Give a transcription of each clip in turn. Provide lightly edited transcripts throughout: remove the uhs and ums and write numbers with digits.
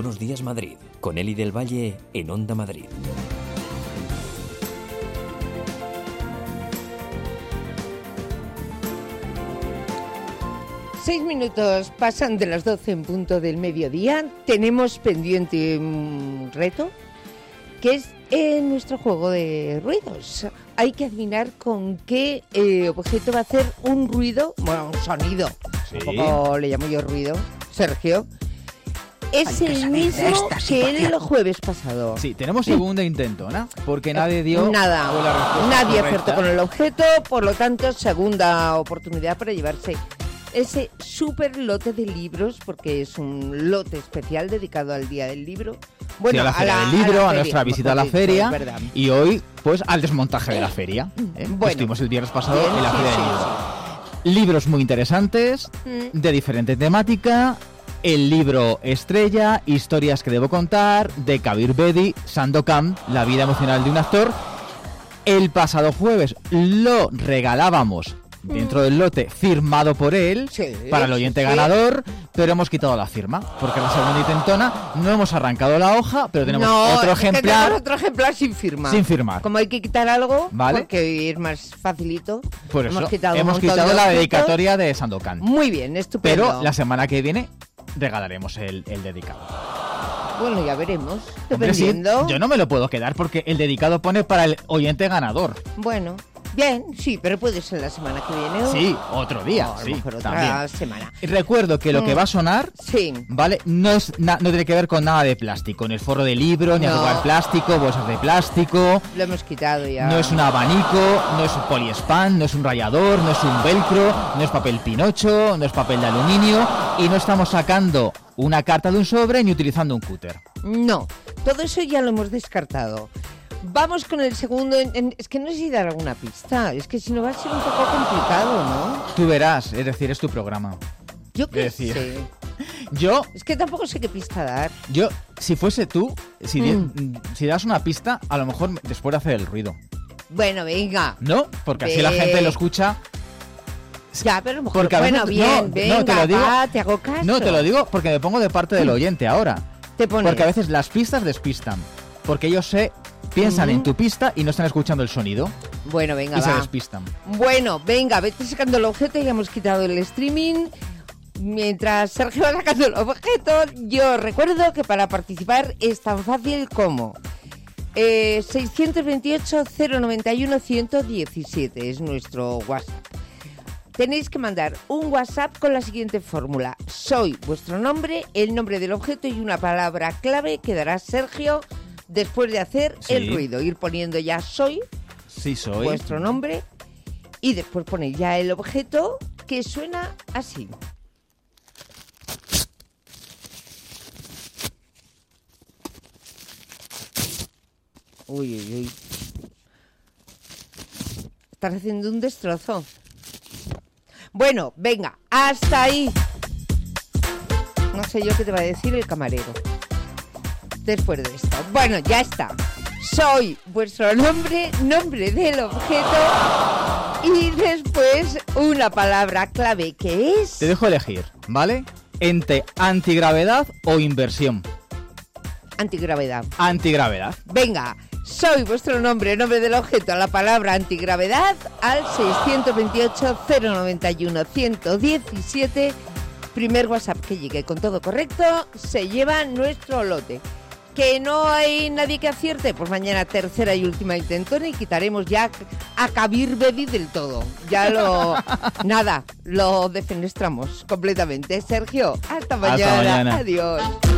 Buenos Días Madrid, con Eli del Valle en Onda Madrid. Seis minutos pasan de las 12 en punto del mediodía. Tenemos pendiente un reto, que es nuestro juego de ruidos. Hay que adivinar con qué objeto va a hacer un ruido, bueno, un sonido. Sí. Tampoco le llamo yo ruido, Sergio. Es el mismo que el jueves pasado. Sí, tenemos segundo intento, ¿no? Porque nadie dio nada, la respuesta nadie correcta. acertó con el objeto, por lo tanto, segunda oportunidad para llevarse ese súper lote de libros, porque es un lote especial dedicado al Día del Libro. Bueno, sí, a la feria del libro, a nuestra visita a la feria, verdad. Y hoy, pues, al desmontaje de la feria. Bueno. Estuvimos el viernes pasado Bien, en la sí, feria sí, del libro. Libros muy interesantes, de diferente temática. El libro estrella, Historias que debo contar, de Kabir Bedi, Sandokan, La vida emocional de un actor. El pasado jueves lo regalábamos dentro del lote, firmado por él, para el oyente ganador, pero hemos quitado la firma, porque en la segunda intentona no hemos arrancado la hoja, pero tenemos otro ejemplar. Otro ejemplar sin firma. Sin firmar. Como hay que quitar algo, ¿vale? Porque es más facilito. Por eso hemos quitado la dedicatoria de Sandokan. Muy bien, estupendo. Pero la semana que viene regalaremos el dedicado. Bueno, ya veremos. Hombre, sí, Dependiendo. yo no me lo puedo quedar porque el dedicado pone para el oyente ganador. Bueno, bien, sí, pero puede ser la semana que viene. Sí, otro día, No, a lo sí, mejor otra también. semana. Y recuerdo que lo que va a sonar, Sí. ¿vale? No tiene que ver con nada de plástico, ni el forro de libro, ni arrugar plástico, bolsas de plástico. Lo hemos quitado ya. No es un abanico, no es un poliespan, no es un rallador, no es un velcro, no es papel pinocho, no es papel de aluminio y no estamos sacando una carta de un sobre ni utilizando un cúter. No, todo eso ya lo hemos descartado. Vamos con el segundo. Es que no sé si dar alguna pista. Es que si no va a ser un poco complicado, ¿no? Tú verás, es decir, es tu programa. Yo qué Es decir, sé. Yo, Es que tampoco sé qué pista dar. si fuese tú, si das una pista, a lo mejor después de hacer el ruido. Bueno, venga. ¿No? Porque así la gente lo escucha. Ya, pero a lo mejor. Porque a veces, Bueno, bien, venga, no, te lo digo, va, te hago caso. No, te lo digo porque me pongo de parte del oyente ahora. Te pones. Porque a veces las pistas despistan. Porque ellos piensan en tu pista y no están escuchando el sonido. Bueno, venga, Y se va. despistan. Bueno, venga, vete sacando el objeto. Ya hemos quitado el streaming. Mientras Sergio va sacando el objeto, yo recuerdo que para participar es tan fácil como 628-091-117 es nuestro WhatsApp. Tenéis que mandar un WhatsApp con la siguiente fórmula. Soy vuestro nombre, el nombre del objeto y una palabra clave que dará Sergio después de hacer el ruido. Ir poniendo ya soy, Sí, soy. vuestro nombre, y después ponéis ya el objeto que suena así. Uy, uy, uy. Estás haciendo un destrozo. Bueno, venga, hasta ahí. No sé yo qué te va a decir el camarero después de esto. Bueno, ya está. Soy vuestro nombre, nombre del objeto y después una palabra clave que es... Te dejo elegir, ¿vale? Entre antigravedad o inversión. Antigravedad. Antigravedad. Venga, soy vuestro nombre, nombre del objeto, la palabra antigravedad al 628-091-117. Primer WhatsApp que llegue con todo correcto, se lleva nuestro lote. Que no hay nadie que acierte, pues mañana tercera y última intentona y quitaremos ya a Kabir Bedi del todo. Ya nada, lo defenestramos completamente. Sergio, hasta mañana. Adiós.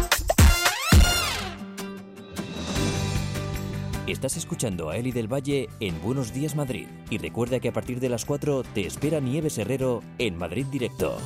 Estás escuchando a Eli del Valle en Buenos Días Madrid. Y recuerda que a partir de las 4 te espera Nieves Herrero en Madrid Directo.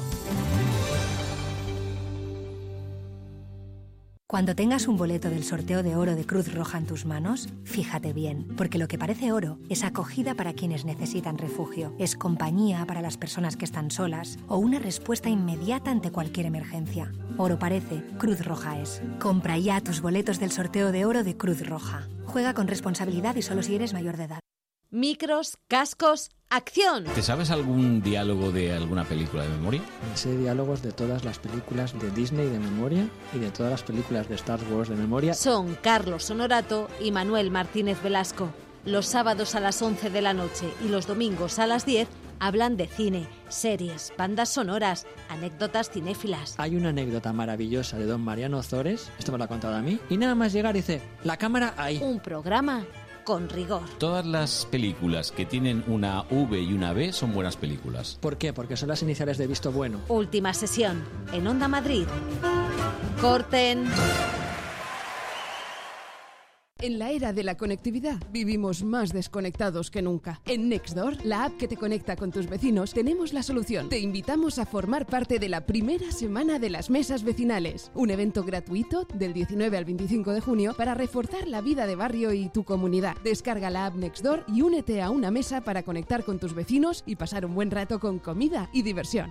Cuando tengas un boleto del sorteo de oro de Cruz Roja en tus manos, fíjate bien, porque lo que parece oro es acogida para quienes necesitan refugio, es compañía para las personas que están solas o una respuesta inmediata ante cualquier emergencia. Oro parece, Cruz Roja es. Compra ya tus boletos del sorteo de oro de Cruz Roja. Juega con responsabilidad y solo si eres mayor de edad. Micros, cascos, ¡Acción! ¿Te sabes algún diálogo de alguna película de memoria? Me sé diálogos de todas las películas de Disney de memoria y de todas las películas de Star Wars de memoria. Son Carlos Honorato y Manuel Martínez Velasco. Los sábados a las 11 de la noche y los domingos a las 10 hablan de cine, series, bandas sonoras, anécdotas cinéfilas. Hay una anécdota maravillosa de don Mariano Ozores, esto me lo ha contado a mí, y nada más llegar dice, la cámara ahí. Un programa con rigor. Todas las películas que tienen una V y una B son buenas películas. ¿Por qué? Porque son las iniciales de visto bueno. Última sesión en Onda Madrid. Corten. En la era de la conectividad, vivimos más desconectados que nunca. En Nextdoor, la app que te conecta con tus vecinos, tenemos la solución. Te invitamos a formar parte de la primera semana de las mesas vecinales, un evento gratuito del 19 al 25 de junio para reforzar la vida de barrio y tu comunidad. Descarga la app Nextdoor y únete a una mesa para conectar con tus vecinos y pasar un buen rato con comida y diversión.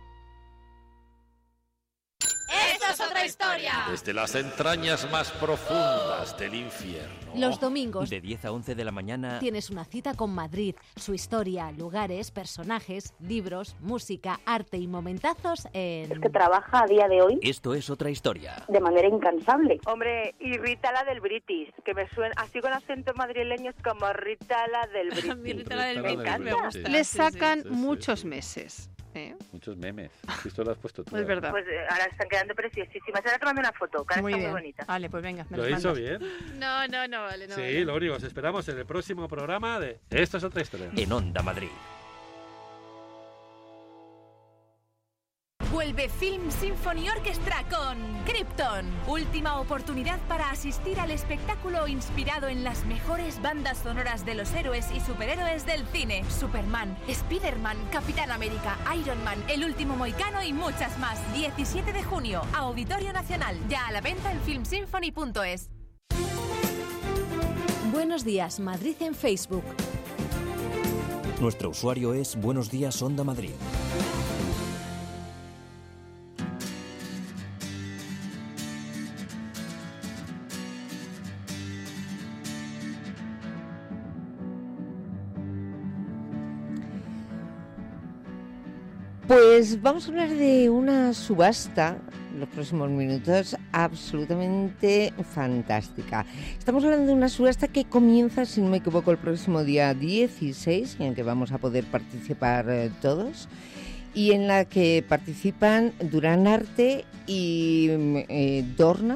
¡Esto es otra historia! Desde las entrañas más profundas del infierno. Los domingos De 10 a 11 de la mañana. tienes una cita con Madrid, su historia, lugares, personajes, libros, música, arte y momentazos en... Es que trabaja a día de hoy Esto es otra historia. de manera incansable. Hombre, y Rita la del British, que me suena así con acento madrileño, es como Rita la del British. Rita la del British me gusta. Le sacan muchos meses. Muchos memes. Esto lo has puesto tú. Es verdad. Pues ahora están quedando preciosísimas. Ahora tomando una foto, que ahora Muy está bien. muy bonita. Vale, pues venga, me ¿Lo los he hecho mandas. bien? No, vale, no. Sí, vale. lo único, os esperamos en el próximo programa de Esto es otra historia. En Onda Madrid. Vuelve Film Symphony Orchestra con Krypton. Última oportunidad para asistir al espectáculo inspirado en las mejores bandas sonoras de los héroes y superhéroes del cine. Superman, Spider-Man, Capitán América, Iron Man, El Último Mohicano y muchas más. 17 de junio, Auditorio Nacional. Ya a la venta en filmsymphony.es. Buenos días, Madrid en Facebook. Nuestro usuario es Buenos Días Onda Madrid. Pues vamos a hablar de una subasta, en los próximos minutos, absolutamente fantástica. Estamos hablando de una subasta que comienza, si no me equivoco, el próximo día 16, en el que vamos a poder participar todos, y en la que participan Durán Arte y Dorna,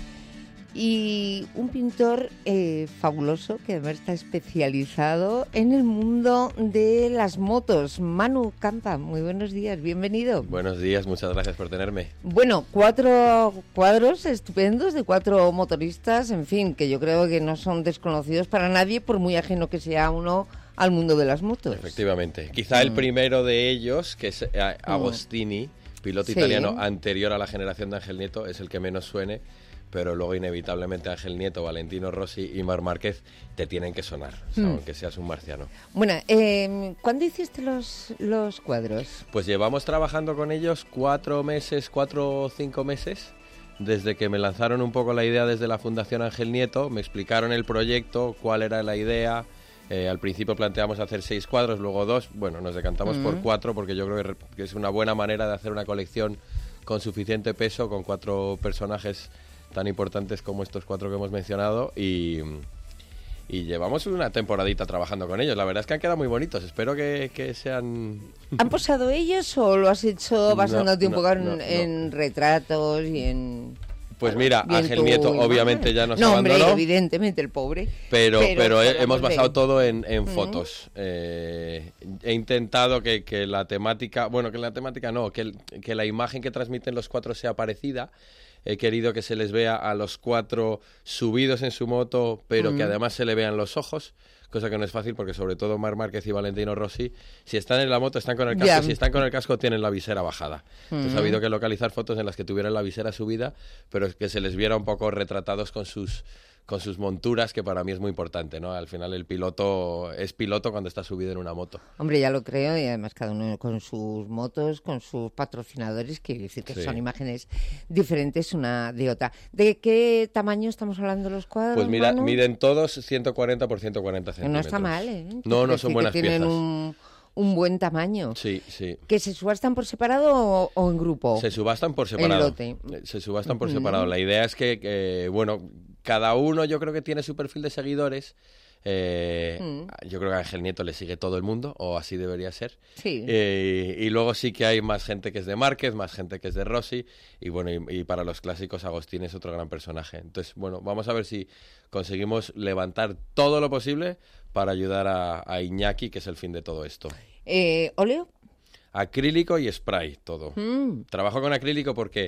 y un pintor fabuloso que además está especializado en el mundo de las motos. Manu Campa, muy buenos días, bienvenido. Buenos días, muchas gracias por tenerme. Bueno, 4 cuadros estupendos de 4 motoristas, en fin, que yo creo que no son desconocidos para nadie, por muy ajeno que sea uno al mundo de las motos. Efectivamente. Quizá el primero de ellos, que es Agostini, piloto italiano anterior a la generación de Ángel Nieto, es el que menos suene, pero luego inevitablemente Ángel Nieto, Valentino Rossi y Marc Márquez te tienen que sonar, o sea, aunque seas un marciano. Bueno, ¿cuándo hiciste los cuadros? Pues llevamos trabajando con ellos 4 o 5 meses, desde que me lanzaron un poco la idea desde la Fundación Ángel Nieto, me explicaron el proyecto, cuál era la idea. Al principio planteamos hacer 6 cuadros, luego 2, bueno, nos decantamos por 4 porque yo creo que es una buena manera de hacer una colección con suficiente peso, con 4 personajes tan importantes como estos 4 que hemos mencionado y llevamos una temporadita trabajando con ellos. La verdad es que han quedado muy bonitos, espero que sean... ¿Han posado ellos o lo has hecho basándote un poco en retratos y en...? Pues mira, Ángel Nieto obviamente ya nos abandonó. No, hombre, evidentemente el pobre. Pero hemos basado todo en fotos. He intentado que la temática... Bueno, que la temática no, que la imagen que transmiten los 4 sea parecida. He querido que se les vea a los 4 subidos en su moto, pero que además se le vean los ojos, cosa que no es fácil porque sobre todo Marc Márquez y Valentino Rossi, si están en la moto están con el casco, si están con el casco tienen la visera bajada. Entonces ha habido que localizar fotos en las que tuvieran la visera subida, pero que se les viera un poco retratados con sus sus monturas, que para mí es muy importante, ¿no? Al final el piloto es piloto cuando está subido en una moto. Hombre, ya lo creo, y además cada uno con sus motos, con sus patrocinadores, quiere decir que son imágenes diferentes una de otra. ¿De qué tamaño estamos hablando los cuadros, Pues mira, Manu? miden todos 140 por 140 centímetros. No está mal, ¿eh? No son buenas piezas. Tienen un buen tamaño. Sí, sí. ¿Que se subastan por separado o en grupo? Se subastan por separado. El lote. Se subastan por separado. La idea es que, bueno, cada uno yo creo que tiene su perfil de seguidores. Yo creo que a Ángel Nieto le sigue todo el mundo, o así debería ser. Sí. Y luego sí que hay más gente que es de Márquez, más gente que es de Rossi, y bueno, y para los clásicos Agostín es otro gran personaje. Entonces, bueno, vamos a ver si conseguimos levantar todo lo posible para ayudar a Iñaki, que es el fin de todo esto. ¿Óleo? Acrílico y spray, todo. Trabajo con acrílico porque,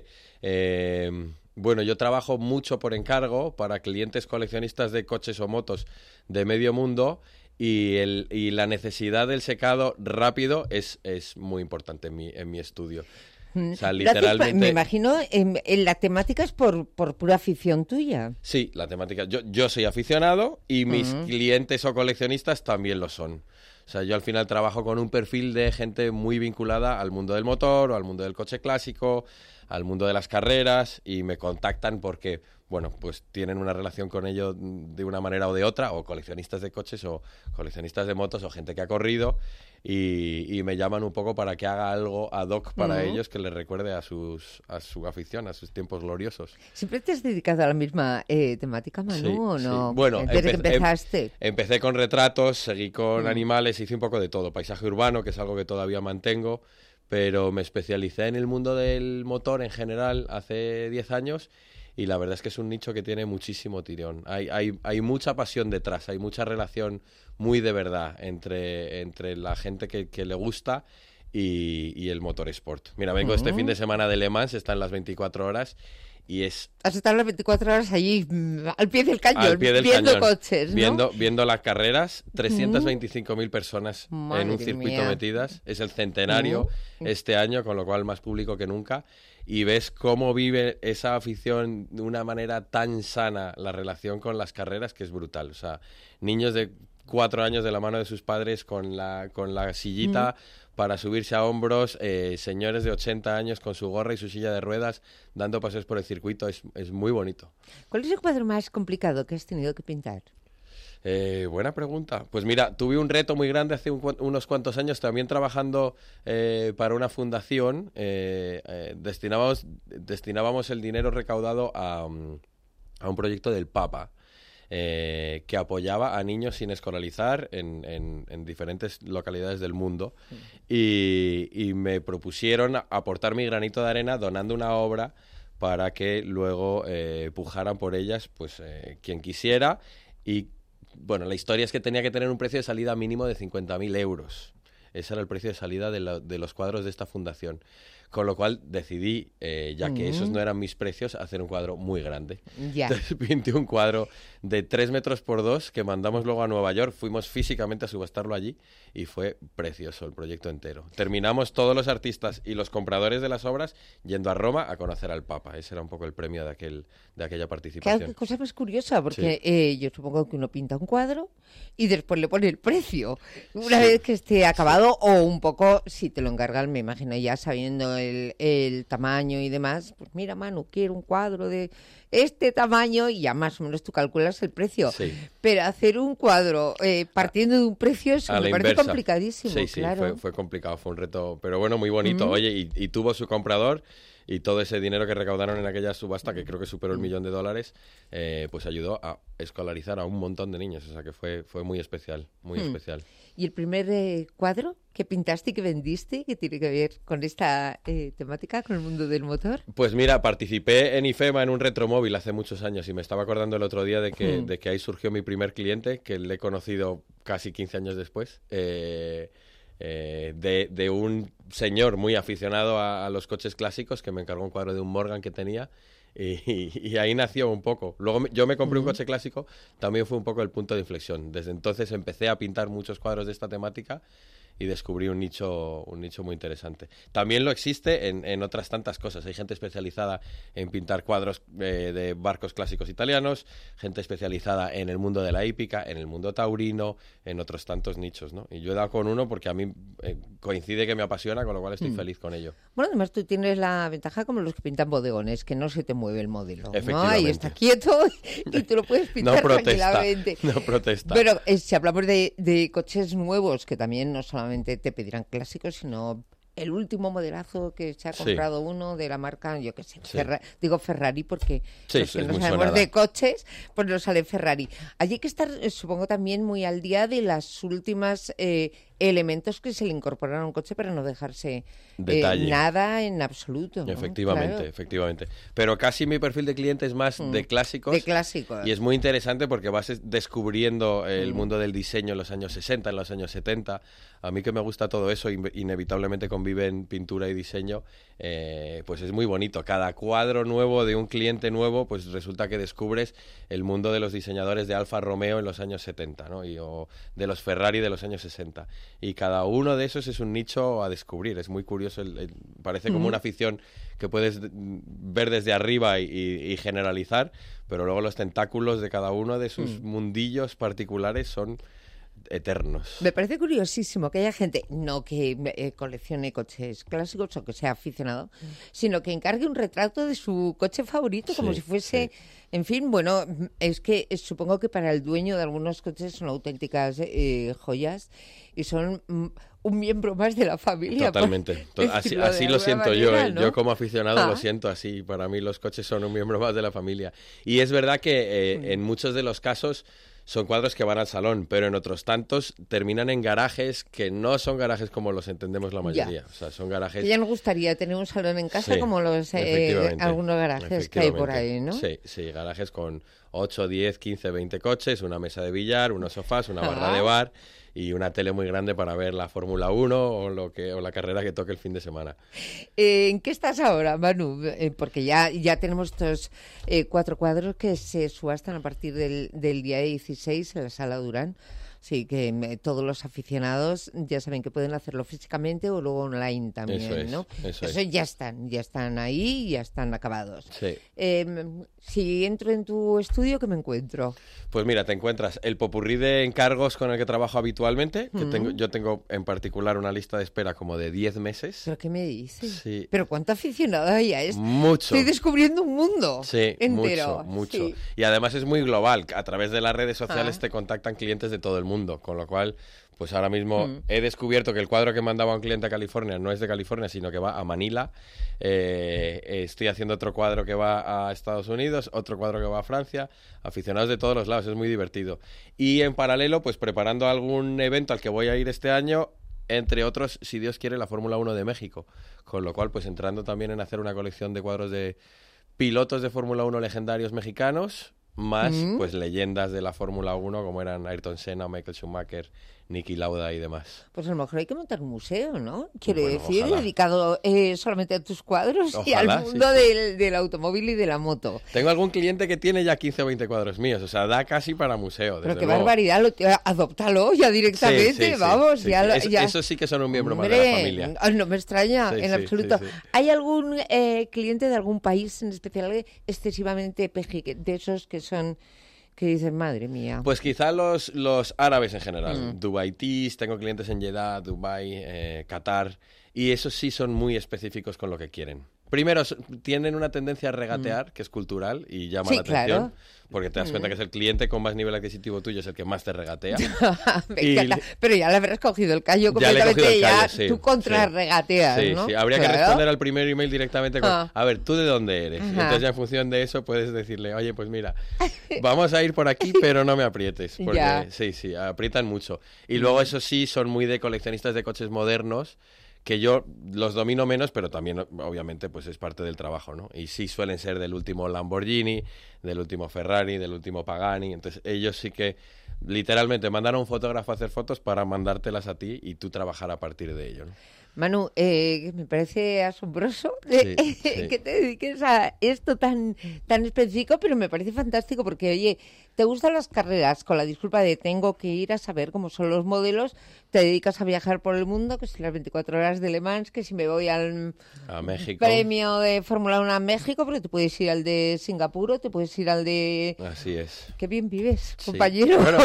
bueno, yo trabajo mucho por encargo para clientes coleccionistas de coches o motos de medio mundo, y la necesidad del secado rápido es muy importante en mi estudio. O sea, literalmente... Me imagino, en la temática es por pura afición tuya. Sí, la temática. Yo soy aficionado y mis clientes o coleccionistas también lo son. O sea, yo al final trabajo con un perfil de gente muy vinculada al mundo del motor o al mundo del coche clásico, al mundo de las carreras, y me contactan porque, bueno, pues tienen una relación con ello de una manera o de otra, o coleccionistas de coches o coleccionistas de motos o gente que ha corrido, y me llaman un poco para que haga algo ad hoc para ellos que les recuerde a su afición, a sus tiempos gloriosos. ¿Siempre te has dedicado a la misma temática, Manu, o no? Sí. Bueno, desde que empezaste. Empecé con retratos, seguí con animales, hice un poco de todo. Paisaje urbano, que es algo que todavía mantengo, pero me especialicé en el mundo del motor en general hace 10 años, y la verdad es que es un nicho que tiene muchísimo tirón. Hay mucha pasión detrás, hay mucha relación muy de verdad entre la gente que le gusta y el motorsport. Mira, vengo este fin de semana de Le Mans, están las 24 horas, y es... Has estado las 24 horas allí, al pie del cañón, al pie del viendo cañón, coches, ¿no? Viendo las carreras, 325.000 personas en un circuito metidas. Es el centenario este año, con lo cual más público que nunca. Y ves cómo vive esa afición de una manera tan sana la relación con las carreras, que es brutal. O sea, niños de 4 años de la mano de sus padres con la sillita para subirse a hombros, señores de 80 años con su gorra y su silla de ruedas dando paseos por el circuito. Es muy bonito. ¿Cuál es el cuadro más complicado que has tenido que pintar? Buena pregunta. Pues mira, tuve un reto muy grande hace unos cuantos años, también trabajando para una fundación. Destinábamos el dinero recaudado a un proyecto del Papa, que apoyaba a niños sin escolarizar en diferentes localidades del mundo, y me propusieron aportar mi granito de arena donando una obra para que luego pujaran por ellas pues quien quisiera. Y bueno, la historia es que tenía que tener un precio de salida mínimo de 50.000 euros. Ese era el precio de salida de los cuadros de esta fundación. Con lo cual decidí, ya que esos no eran mis precios, hacer un cuadro muy grande. Entonces pinté un cuadro de 3 metros por 2 que mandamos luego a Nueva York. Fuimos físicamente a subastarlo allí y fue precioso el proyecto entero. Terminamos todos los artistas y los compradores de las obras yendo a Roma a conocer al Papa. Ese era un poco el premio de aquella participación. Claro, qué cosa más curiosa, porque yo supongo que uno pinta un cuadro y después le pone el precio una vez que esté acabado, o un poco, si te lo encargan, me imagino, ya sabiendo el tamaño y demás, pues mira, Manu, quiero un cuadro de este tamaño, y ya más o menos tú calculas el precio. Pero hacer un cuadro partiendo de un precio, eso me parece complicadísimo. Claro. Fue complicado, fue un reto, pero bueno, muy bonito. Oye, y tuvo su comprador, y todo ese dinero que recaudaron en aquella subasta, que creo que superó el $1.000.000, pues ayudó a escolarizar a un montón de niños. O sea que fue muy especial, muy especial. ¿Y el primer cuadro que pintaste y que vendiste, que tiene que ver con esta temática, con el mundo del motor? Pues mira, participé en IFEMA en un retromóvil hace muchos años, y me estaba acordando el otro día de que ahí surgió mi primer cliente, que le he conocido casi 15 años después, de un señor muy aficionado a los coches clásicos, que me encargó un cuadro de un Morgan que tenía, y ahí nació un poco. Luego yo me compré un coche clásico, también fue un poco el punto de inflexión. Desde entonces empecé a pintar muchos cuadros de esta temática, y descubrí un nicho muy interesante. También lo existe en otras tantas cosas. Hay gente especializada en pintar cuadros de barcos clásicos italianos, gente especializada en el mundo de la hípica, en el mundo taurino, en otros tantos nichos, ¿no? Y yo he dado con uno porque a mí coincide que me apasiona, con lo cual estoy feliz con ello. Bueno, además tú tienes la ventaja como los que pintan bodegones, que no se te mueve el modelo, ¿no? Ahí está quieto y tú lo puedes pintar tranquilamente. No protesta. Pero si hablamos de coches nuevos, que también no solamente te pedirán clásicos, sino el último modelazo que se ha comprado uno de la marca, yo qué sé, digo Ferrari porque los que no sabemos de coches, pues nos sale Ferrari. Hay que estar, supongo, también muy al día de las últimas elementos que se le incorporaron a un coche para no dejarse nada en absoluto, ¿no? Efectivamente. Pero casi mi perfil de cliente es más de clásicos. De clásicos. Y es muy interesante porque vas descubriendo el mundo del diseño en los años 60, en los años 70. A mí que me gusta todo eso, inevitablemente conviven pintura y diseño, pues es muy bonito. Cada cuadro nuevo de un cliente nuevo, pues resulta que descubres el mundo de los diseñadores de Alfa Romeo en los años 70, ¿no? O de los Ferrari de los años 60. Y cada uno de esos es un nicho a descubrir. Es muy curioso, parece como una afición que puedes ver desde arriba y generalizar, pero luego los tentáculos de cada uno de sus mundillos particulares son eternos. Me parece curiosísimo que haya gente, no que coleccione coches clásicos o que sea aficionado, sino que encargue un retrato de su coche favorito, como si fuese... En fin, bueno, es que supongo que para el dueño de algunos coches son auténticas joyas y son un miembro más de la familia. Totalmente. Así lo siento yo. ¿no? Yo como aficionado lo siento así. Para mí los coches son un miembro más de la familia. Y es verdad que en muchos de los casos son cuadros que van al salón, pero en otros tantos terminan en garajes que no son garajes como los entendemos la mayoría. O sea, son garajes... Que ya nos gustaría tener un salón en casa como los algunos garajes que hay por ahí, ¿no? Sí, garajes con 8, 10, 15, 20 coches, una mesa de billar, unos sofás, una barra de bar y una tele muy grande para ver la Fórmula 1 o la carrera que toque el fin de semana. ¿En qué estás ahora, Manu? Porque ya tenemos estos 4 cuadros que se subastan a partir del día 16 en la Sala Durán. Sí, que todos los aficionados ya saben que pueden hacerlo físicamente o luego online también, ¿no? Eso ya están ahí, ya están acabados. Sí. Si entro en tu estudio, ¿qué me encuentro? Pues mira, te encuentras el popurrí de encargos con el que trabajo habitualmente, que yo tengo en particular una lista de espera como de 10 meses. ¿Pero qué me dices? Sí. ¿Pero cuánto aficionado hay a esto? Mucho. Estoy descubriendo un mundo entero. Mucho. Sí. Y además es muy global. A través de las redes sociales te contactan clientes de todo el mundo, con lo cual... Pues ahora mismo he descubierto que el cuadro que mandaba a un cliente a California no es de California, sino que va a Manila. Estoy haciendo otro cuadro que va a Estados Unidos, otro cuadro que va a Francia. Aficionados de todos los lados, es muy divertido. Y en paralelo, pues preparando algún evento al que voy a ir este año, entre otros, si Dios quiere, la Fórmula 1 de México. Con lo cual, pues entrando también en hacer una colección de cuadros de pilotos de Fórmula 1 legendarios mexicanos, más pues leyendas de la Fórmula 1 como eran Ayrton Senna, Michael Schumacher, Niki Lauda y demás. Pues a lo mejor hay que montar un museo, ¿no? Quiero decir, ojalá. Dedicado solamente a tus cuadros y al mundo del automóvil y de la moto. Tengo algún cliente que tiene ya 15 o 20 cuadros míos, o sea, da casi para museo. Pero qué luego. Barbaridad, adóptalo ya directamente, vamos. Sí. Ya. Eso sí que son un miembro más de la familia. No me extraña en absoluto. Sí. ¿Hay algún cliente de algún país en especial excesivamente pejique, de esos que son... que dicen, madre mía? Pues quizá los árabes en general. Dubaitíes, tengo clientes en Jeddah, Dubái, Qatar, y esos sí son muy específicos con lo que quieren. Primero, tienen una tendencia a regatear, que es cultural, y llama la atención, claro. Porque te das cuenta que es el cliente con más nivel adquisitivo tuyo, es el que más te regatea. Pero ya le habrás cogido el callo completamente, tú contrarregateas, ¿no? Sí, habría que responder al primer email directamente con, a ver, ¿tú de dónde eres? Entonces ya en función de eso puedes decirle, oye, pues mira, vamos a ir por aquí, pero no me aprietes, porque sí, aprietan mucho. Y luego eso sí, son muy de coleccionistas de coches modernos, que yo los domino menos, pero también, obviamente, pues es parte del trabajo, ¿no? Y sí suelen ser del último Lamborghini, del último Ferrari, del último Pagani. Entonces, ellos sí que, literalmente, mandaron a un fotógrafo a hacer fotos para mandártelas a ti y tú trabajar a partir de ello, ¿no? Manu, me parece asombroso que te dediques a esto tan específico, pero me parece fantástico porque, oye, te gustan las carreras, con la disculpa de tengo que ir a saber cómo son los modelos, te dedicas a viajar por el mundo, que si las 24 horas de Le Mans, que si me voy a México. Premio de Fórmula 1 a México, pero te puedes ir al de Singapur o te puedes ir al de... Así es. Qué bien vives, Sí. compañero. Bueno,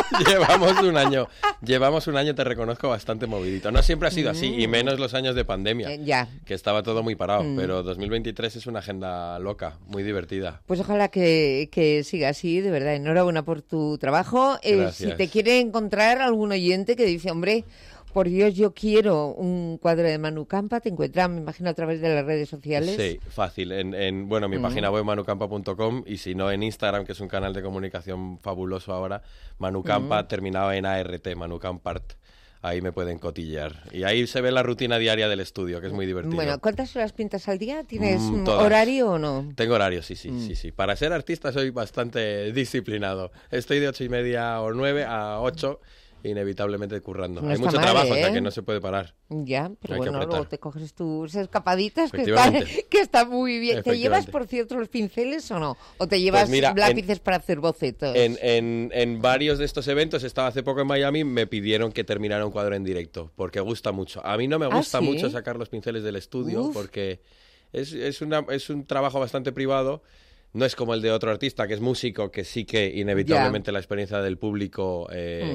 llevamos un año, te reconozco, bastante movidito. No siempre ha sido así, y menos los años de pandemia, que estaba todo muy parado, pero 2023 es una agenda loca, muy divertida. Pues ojalá que siga así, de verdad. Enhorabuena por tu trabajo. Si te quiere encontrar algún oyente que dice, hombre, por Dios, yo quiero un cuadro de Manu Campa, te encuentra, me imagino, a través de las redes sociales. Sí, fácil. En mi página web manucampa.com, y si no en Instagram, que es un canal de comunicación fabuloso ahora, Manu Campa, terminado en ART, Manu Campart. Ahí me pueden cotillear. Y ahí se ve la rutina diaria del estudio, que es muy divertido. Bueno, ¿cuántas horas pintas al día? ¿Tienes Todas. horario o no? Tengo horario, sí. Para ser artista soy bastante disciplinado. Estoy de 8:30 o 9 a 8, inevitablemente currando. No hay está mucho mal, trabajo, o sea que no se puede parar. Ya, pero Hay que bueno, apretar. luego te coges tus escapaditas, Efectivamente. que está muy bien. ¿Te llevas, Efectivamente. por cierto, los pinceles o no? ¿O te llevas Pues mira, lápices para hacer bocetos? En varios de estos eventos, estaba hace poco en Miami, me pidieron que terminara un cuadro en directo, porque gusta mucho. A mí no me gusta ¿sí? mucho sacar los pinceles del estudio, Uf. porque es un trabajo bastante privado. No es como el de otro artista, que es músico, que sí que inevitablemente la experiencia del público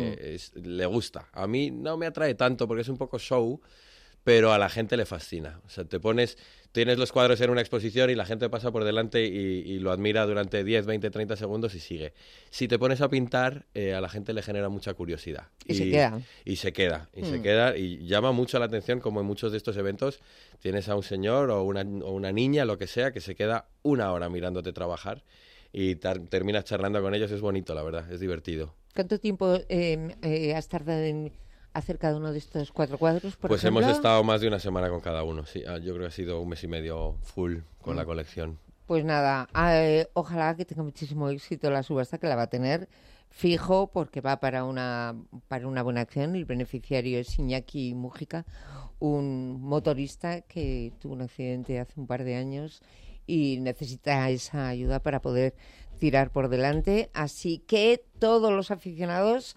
le gusta. A mí no me atrae tanto, porque es un poco show, pero a la gente le fascina. O sea, tienes los cuadros en una exposición y la gente pasa por delante y lo admira durante 10, 20, 30 segundos y sigue. Si te pones a pintar, a la gente le genera mucha curiosidad. Y se queda. Y se queda, y llama mucho la atención, como en muchos de estos eventos tienes a un señor o una niña, lo que sea, que se queda una hora mirándote trabajar y terminas charlando con ellos. Es bonito, la verdad, es divertido. ¿Cuánto tiempo has tardado en hacer cada uno de estos 4 cuadros, por Pues ejemplo? hemos estado más de una semana con cada uno, sí. Yo creo que ha sido 1 mes y medio full con la colección. Pues nada, ojalá que tenga muchísimo éxito la subasta, que la va a tener fijo, porque va para una buena acción. El beneficiario es Iñaki Mújica, un motorista que tuvo un accidente hace un par de años y necesita esa ayuda para poder tirar por delante. Así que todos los aficionados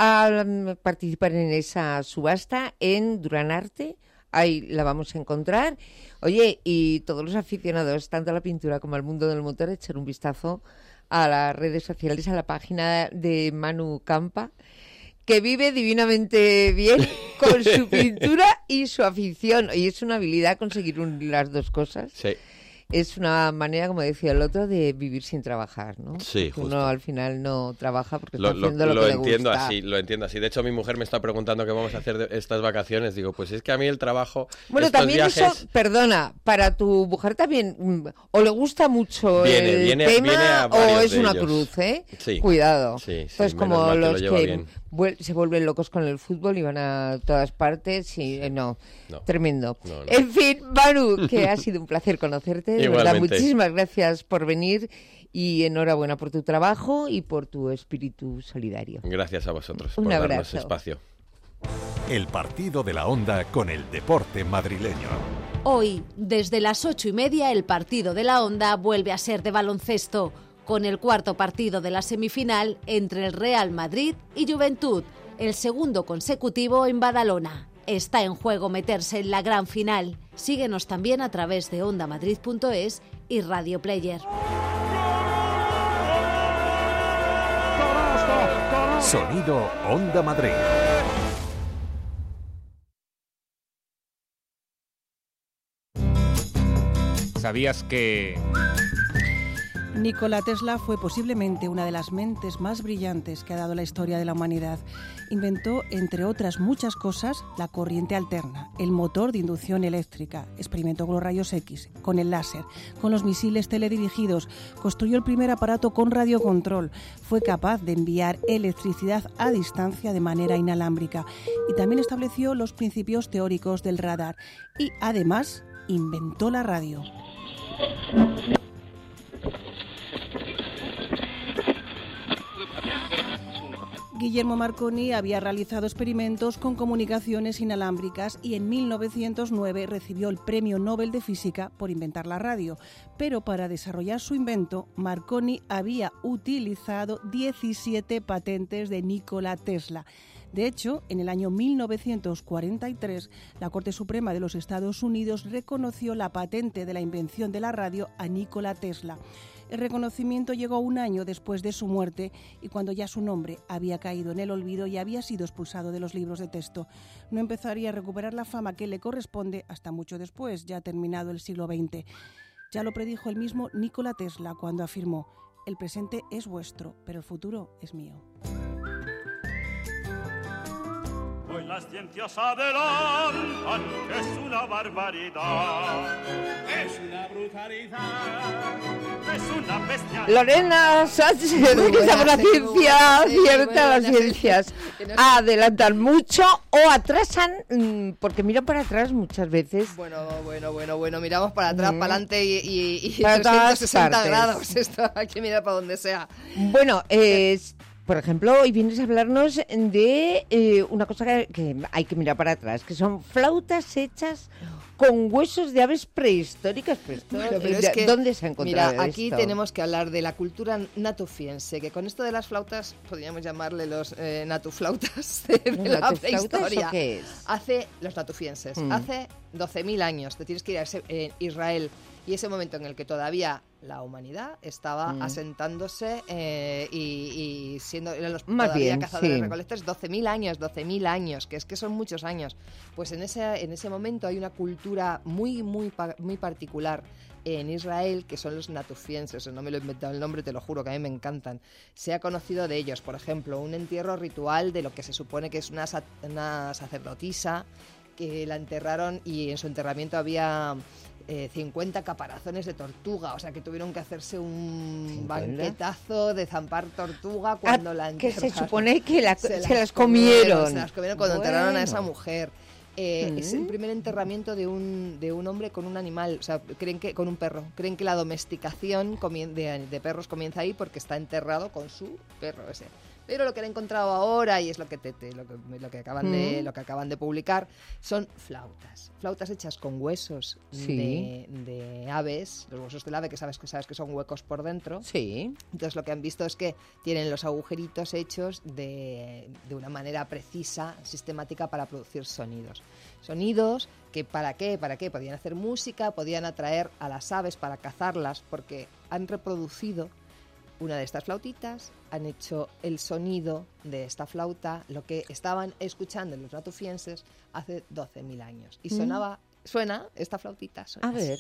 a participar en esa subasta en Duranarte, ahí la vamos a encontrar. Oye, y todos los aficionados, tanto a la pintura como al mundo del motor, echar un vistazo a las redes sociales, a la página de Manu Campa, que vive divinamente bien con su pintura y su afición. Y es una habilidad conseguir las dos cosas. Sí. Es una manera, como decía el otro, de vivir sin trabajar, ¿no? Sí, porque justo. uno al final no trabaja porque está haciendo lo lo que entiendo le gusta. así, lo entiendo así. De hecho, mi mujer me está preguntando qué vamos a hacer de estas vacaciones. Digo, pues es que a mí el trabajo, Bueno, estos también viajes... eso, perdona, para tu mujer también, o le gusta mucho Viene tema, a varios o es de una ellos. cruz, ¿eh? Sí. Cuidado. Sí, Entonces, menos como mal que lo los lleva que bien. se vuelven locos con el fútbol y van a todas partes, y no, tremendo. No. En fin, Manu, que ha sido un placer conocerte, de verdad, Igualmente. muchísimas gracias por venir y enhorabuena por tu trabajo y por tu espíritu solidario. Gracias a vosotros Un por darnos abrazo. espacio. El partido de la Onda con el deporte madrileño. Hoy, desde las 8:30, el partido de la Onda vuelve a ser de baloncesto, con el cuarto partido de la semifinal entre el Real Madrid y Juventud, el segundo consecutivo en Badalona. Está en juego meterse en la gran final. Síguenos también a través de ondamadrid.es y Radio Player. Sonido Onda Madrid. ¿Sabías que...? Nikola Tesla fue posiblemente una de las mentes más brillantes que ha dado la historia de la humanidad. Inventó, entre otras muchas cosas, la corriente alterna, el motor de inducción eléctrica, experimentó con los rayos X, con el láser, con los misiles teledirigidos, construyó el primer aparato con radiocontrol, fue capaz de enviar electricidad a distancia de manera inalámbrica y también estableció los principios teóricos del radar y, además, inventó la radio. Guillermo Marconi había realizado experimentos con comunicaciones inalámbricas y en 1909 recibió el Premio Nobel de Física por inventar la radio. Pero para desarrollar su invento, Marconi había utilizado 17 patentes de Nikola Tesla. De hecho, en el año 1943, la Corte Suprema de los Estados Unidos reconoció la patente de la invención de la radio a Nikola Tesla. El reconocimiento llegó un año después de su muerte y cuando ya su nombre había caído en el olvido y había sido expulsado de los libros de texto. No empezaría a recuperar la fama que le corresponde hasta mucho después, ya terminado el siglo XX. Ya lo predijo el mismo Nikola Tesla cuando afirmó: «El presente es vuestro, pero el futuro es mío». Hoy las ciencias adelantan que es una barbaridad, es una brutalidad, es una bestia. Lorena Sánchez, que está por la ciencia, cierta, las ciencias adelantan mucho o atrasan, porque miran para atrás muchas veces. Bueno, miramos para atrás, para adelante y para 360 grados, esto hay que mirar para donde sea. Bueno, por ejemplo, hoy vienes a hablarnos de una cosa que hay que mirar para atrás, que son flautas hechas con huesos de aves prehistóricas. Pero es que, ¿dónde se ha encontrado mira, aquí esto? tenemos que hablar de la cultura natufiense, que con esto de las flautas podríamos llamarle los natuflautas de la prehistoria. ¿Eso qué es? Los natufienses. Hace 12.000 años, te tienes que ir a Israel, y ese momento en el que todavía la humanidad estaba asentándose y siendo eran los más todavía bien, cazadores recolectores, 12.000 años, que es que son muchos años. Pues en ese momento hay una cultura muy particular en Israel, que son los natufienses. No me lo he inventado el nombre, te lo juro, que a mí me encantan. Se ha conocido de ellos, por ejemplo, un entierro ritual de lo que se supone que es una sacerdotisa, que la enterraron y en su enterramiento había 50 caparazones de tortuga, o sea que tuvieron que hacerse un banquetazo de zampar tortuga cuando la enterraron. Que se supone que se las comieron. Se las comieron cuando enterraron a esa mujer. Es el primer enterramiento de un hombre con un animal, o sea, creen que con un perro. Creen que la domesticación de perros comienza ahí porque está enterrado con su perro ese. Pero lo que han encontrado ahora, y es lo que acaban de publicar, son flautas hechas con huesos de aves, los huesos del ave que sabes que son huecos por dentro. Sí. Entonces lo que han visto es que tienen los agujeritos hechos de una manera precisa, sistemática, para producir sonidos. Sonidos que ¿para qué? Podían hacer música, podían atraer a las aves para cazarlas, porque han reproducido una de estas flautitas, han hecho el sonido de esta flauta, lo que estaban escuchando los natufienses hace 12.000 años. Y suena esta flautita. Suena a ver.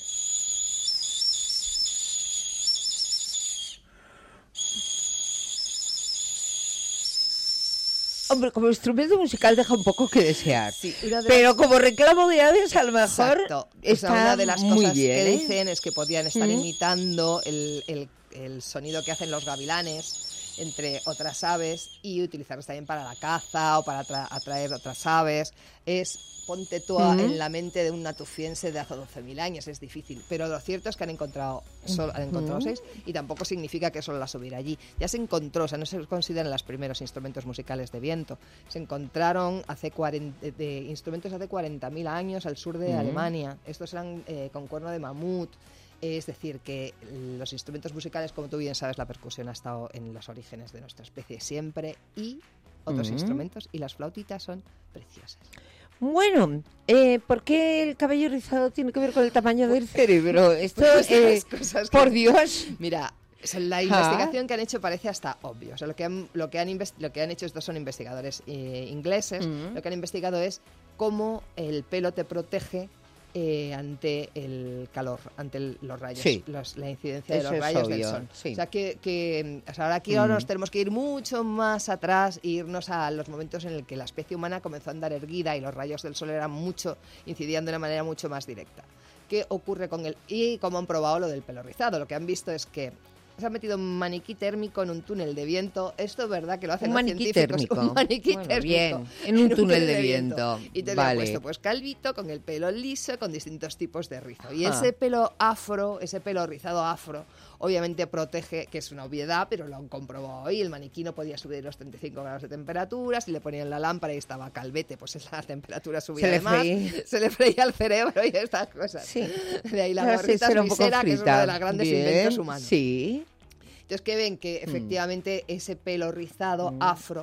Hombre, como instrumento musical deja un poco que desear. Sí, pero como reclamo de aves, a lo mejor está una de las muy cosas bien, que dicen es que podían estar imitando el sonido que hacen los gavilanes, entre otras aves, y utilizarlos también para la caza o para atraer otras aves. Ponte tú en la mente de un natufiense de hace 12.000 años, es difícil. Pero lo cierto es que han encontrado 6, y tampoco significa que solo las hubiera allí. Ya se encontró, o sea, no se consideran los primeros instrumentos musicales de viento. Se encontraron instrumentos hace 40.000 años al sur de Alemania. Estos eran con cuerno de mamut. Es decir, que los instrumentos musicales, como tú bien sabes, la percusión ha estado en los orígenes de nuestra especie siempre, y otros instrumentos, y las flautitas son preciosas. Bueno, ¿por qué el cabello rizado tiene que ver con el tamaño del cerebro? Esto por Dios. Mira, la investigación que han hecho parece hasta obvio. O sea, lo que han hecho estos son investigadores ingleses. Lo que han investigado es cómo el pelo te protege ante el calor, ante los rayos, la incidencia de los rayos del sol. Sí. O sea, ahora aquí nos tenemos que ir mucho más atrás e irnos a los momentos en el que la especie humana comenzó a andar erguida y los rayos del sol incidían de una manera mucho más directa. ¿Qué ocurre con y cómo han probado lo del pelo rizado? Lo que han visto es que se ha metido un maniquí térmico en un túnel de viento. Esto es verdad que lo hacen los científicos. Un maniquí térmico. Bien, en un túnel de viento. Y te lo han puesto pues calvito, con el pelo liso, con distintos tipos de rizo. Y ese pelo rizado afro, obviamente protege, que es una obviedad, pero lo han comprobado hoy, el maniquí no podía subir los 35 grados de temperatura, si le ponían la lámpara y estaba calvete, pues la temperatura subía se le freía el cerebro y estas cosas. Sí. De ahí la gorrita visera, que es uno de los grandes inventos humanos. Sí. Entonces, que ven que efectivamente ese pelo rizado, afro,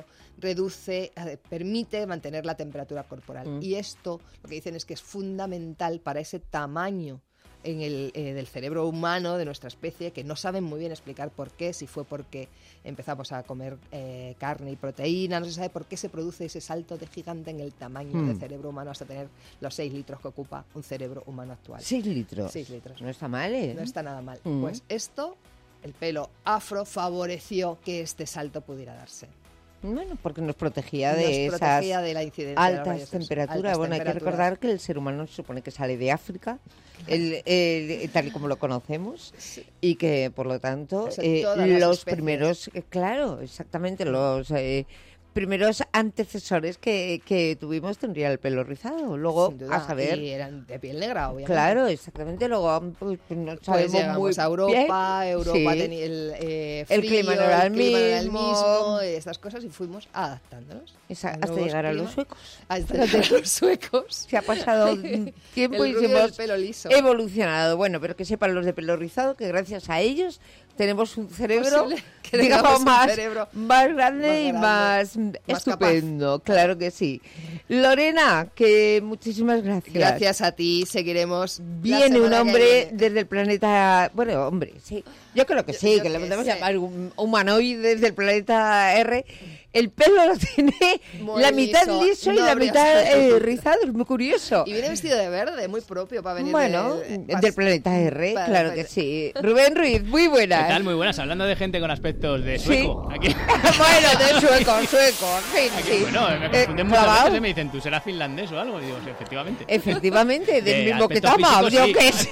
permite mantener la temperatura corporal. Y esto, lo que dicen es que es fundamental para ese tamaño en del cerebro humano de nuestra especie, que no saben muy bien explicar por qué, si fue porque empezamos a comer carne y proteína, no se sabe por qué se produce ese salto de gigante en el tamaño del cerebro humano hasta tener los 6 litros que ocupa un cerebro humano actual. 6 litros. 6 litros. No está mal, ¿eh? No está nada mal. Pues esto, el pelo afro, favoreció que este salto pudiera darse. Bueno, porque nos protegía de de la incidencia altas temperaturas. Bueno, hay que recordar que el ser humano se supone que sale de África, tal y como lo conocemos, y que, por lo tanto, los primeros, claro, exactamente, los primeros antecesores que tuvimos tendrían el pelo rizado. Luego, a saber... Y eran de piel negra, obviamente. Claro, exactamente. Luego, pues, no sabemos muy a Europa. bien. Europa tenía el frío, el clima no era el mismo. Estas cosas, y fuimos adaptándonos. Hasta llegar a los suecos. Hasta llegar a los suecos. Se ha pasado tiempo y hemos pelo liso. Evolucionado. Bueno, pero que sepan los de pelo rizado que gracias a ellos tenemos un cerebro, digamos, más grande y más estupendo, capaz. Claro que sí. Lorena, que muchísimas gracias. Gracias a ti, seguiremos. Viene un hombre desde el planeta... Bueno, hombre, sí. Yo creo que sí, que le podemos llamar un humanoide desde el planeta R. El pelo lo tiene muy la mitad liso y la mitad rizado, es muy curioso. Y viene vestido de verde, muy propio para venir del planeta R, claro que sí. Rubén Ruiz, muy buenas. ¿Qué tal? Muy buenas, hablando de gente con aspectos de sueco. ¿Sí? Aquí. Bueno, de sueco, sí. Bueno, me confunden muchas veces y me dicen, ¿tú serás finlandés o algo? Y digo, sí, efectivamente. Efectivamente, del mismo Ketama, yo qué sé.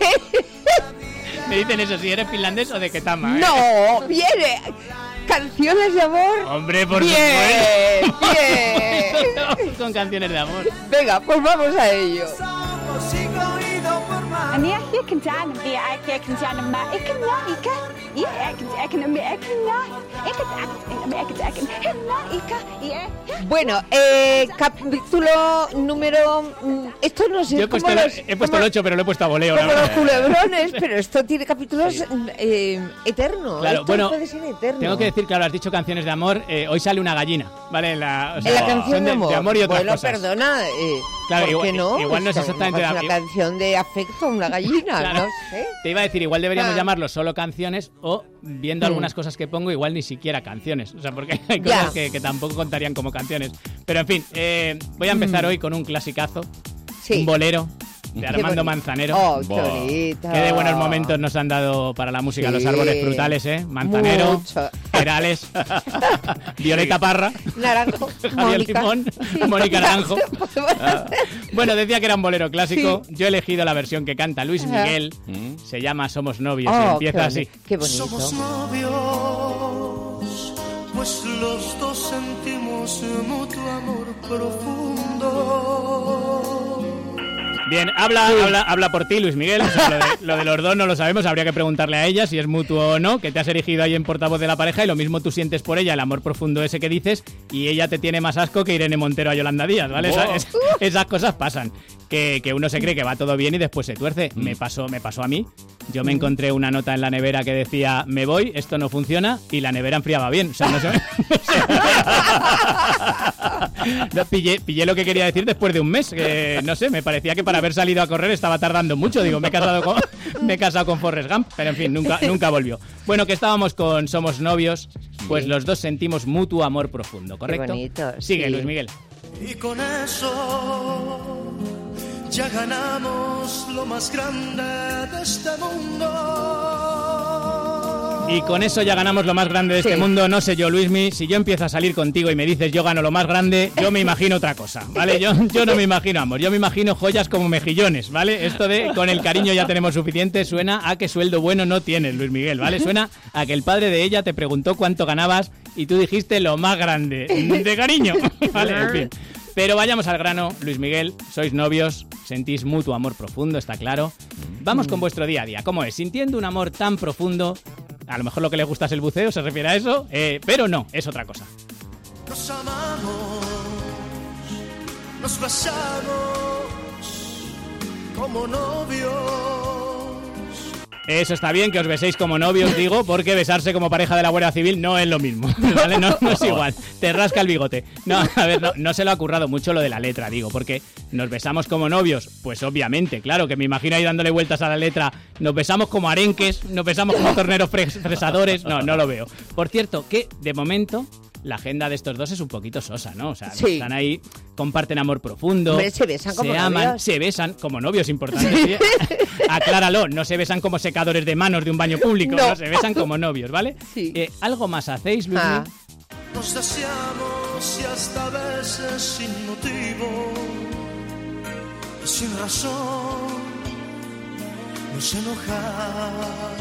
Me dicen eso, si eres finlandés o de Ketama. No, viene... ¿Canciones de amor? Hombre, por supuesto. Bien. Con canciones de amor. Venga, pues vamos a ello. Bueno, capítulo número... Esto no sé. Yo he puesto el 8, pero lo he puesto a voleo. Como los culebrones, pero esto tiene capítulos eternos. Claro, esto bueno, puede ser eterno. Tengo que decir, claro, has dicho canciones de amor. Hoy sale una gallina, ¿vale? En la canción de amor y otras bueno, cosas. Perdona, claro, ¿por qué no? Igual no es exactamente una canción de afecto, una gallina, claro. No sé. Te iba a decir, igual deberíamos llamarlo solo canciones o, viendo algunas cosas que pongo, igual ni siquiera canciones. O sea, porque hay cosas que tampoco contarían como canciones. Pero, en fin, voy a empezar hoy con un clasicazo, un bolero de Armando Manzanero. Oh, qué bonito. Qué de buenos momentos nos han dado para la música los árboles frutales, ¿eh? Manzanero, Perales, Violeta Parra, Naranjo, Javier Limón, Mónica Naranjo. Bueno, decía que era un bolero clásico. Yo he elegido la versión que canta Luis Miguel. Se llama Somos Novios y empieza así. Qué bonito. Somos novios, pues los dos sentimos mutuo amor profundo. Bien, habla por ti, Luis Miguel. O sea, lo de los dos no lo sabemos, habría que preguntarle a ella si es mutuo o no, que te has erigido ahí en portavoz de la pareja y lo mismo tú sientes por ella, el amor profundo ese que dices, y ella te tiene más asco que Irene Montero a Yolanda Díaz, ¿vale? Esas cosas pasan, que uno se cree que va todo bien y después se tuerce. Me pasó a mí. Yo me encontré una nota en la nevera que decía, me voy, esto no funciona, y la nevera enfriaba bien. O sea, no sé. No, pillé lo que quería decir después de un mes. Que, no sé, me parecía que para haber salido a correr estaba tardando mucho. Digo, me he casado con Forrest Gump, pero en fin, nunca volvió. Bueno, que estábamos con Somos Novios, pues los dos sentimos mutuo amor profundo, ¿correcto? Qué bonito. Sigue, Luis Miguel. Y con eso ya ganamos lo más grande de este mundo. Y con eso ya ganamos lo más grande de este mundo. No sé yo, Luismi, si yo empiezo a salir contigo y me dices yo gano lo más grande, yo me imagino otra cosa, ¿vale? Yo no me imagino amor, yo me imagino joyas como mejillones, ¿vale? Esto de con el cariño ya tenemos suficiente suena a que sueldo bueno no tienes, Luis Miguel, ¿vale? Suena a que el padre de ella te preguntó cuánto ganabas y tú dijiste lo más grande de cariño, ¿vale? En fin. Pero vayamos al grano, Luis Miguel, sois novios, sentís mutuo amor profundo, está claro. Vamos con vuestro día a día, ¿cómo es? Sintiendo un amor tan profundo, A lo mejor lo que les gusta es el buceo, se refiere a eso, pero no, es otra cosa. Nos amamos, nos besamos como novios. Eso está bien, que os beséis como novios, digo, porque besarse como pareja de la Guardia Civil no es lo mismo, ¿vale? No es igual, te rasca el bigote. No, a ver, no se lo ha currado mucho lo de la letra, digo, porque nos besamos como novios, pues obviamente, claro, que me imagino ahí dándole vueltas a la letra, nos besamos como arenques, nos besamos como torneros fresadores, no lo veo. Por cierto, que de momento la agenda de estos dos es un poquito sosa, ¿no? O sea, sí. Están ahí, comparten amor profundo. Hombre, se besan como aman, novios. se besan como novios, importante. Sí. Acláralo, no se besan como secadores de manos de un baño público, no, se besan como novios, ¿vale? Sí. ¿Algo más hacéis, Luis? Nos deseamos y hasta veces sin motivo y sin razón nos enojamos.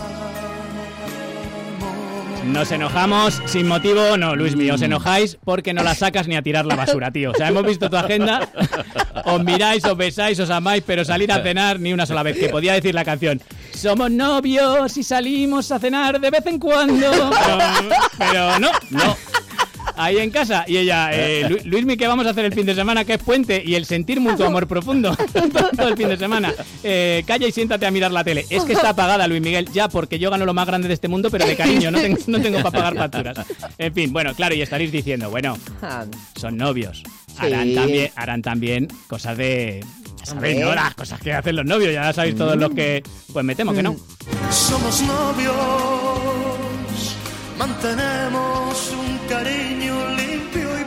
Nos enojamos sin motivo, no, Luismi, os enojáis porque no la sacas ni a tirar la basura, tío. O sea, hemos visto tu agenda, os miráis, os besáis, os amáis, pero salir a cenar ni una sola vez, que podía decir la canción. Somos novios y salimos a cenar de vez en cuando. Pero no. Ahí en casa. Y ella, Luismi, ¿qué vamos a hacer el fin de semana? Que es puente. Y el sentir mutuo amor profundo todo el fin de semana. Calla y siéntate a mirar la tele. Es que está apagada, Luis Miguel, ya, porque yo gano lo más grande de este mundo, pero de cariño, no tengo para pagar facturas. En fin, bueno, claro, y estaréis diciendo, bueno, son novios. Sí. Harán también cosas de... ¿Sabéis, no? Las cosas que hacen los novios, ya sabéis todos los que... Pues me temo que no. Somos novios, mantenemos un cariño limpio y